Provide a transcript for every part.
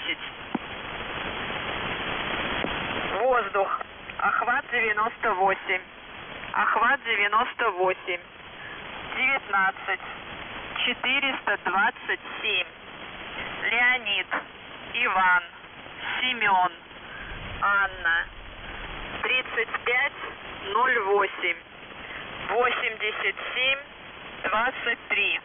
10. Воздух. Охват 98. Охват 98. 19. 427. Леонид. Иван. Семен. Анна. 3508. 87 23.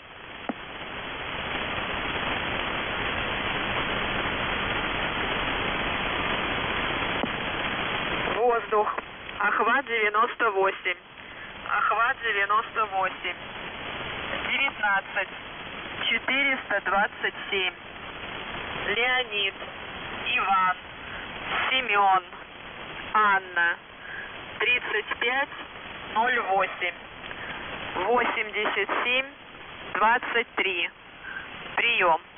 Воздух. Охват 98. Охват 98. 19. 427. Леонид. Иван. Семен. Анна. 3508. 87 23. Прием.